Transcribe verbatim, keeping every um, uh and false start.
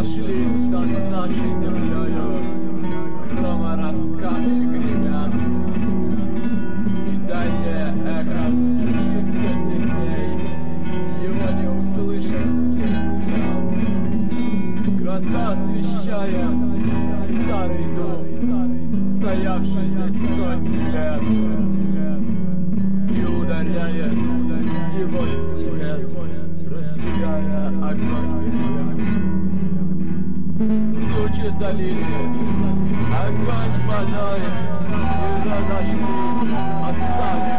разошлись над нашей землею, грома раскаты гремят, и далее эхо звучит все сильней, его не услышать здесь. Гроза освещает старый дом, стоявший здесь сотни лет, и ударяет его с небес, разжигая огонь века. Тучи залили огонь водой и разошлись, оставив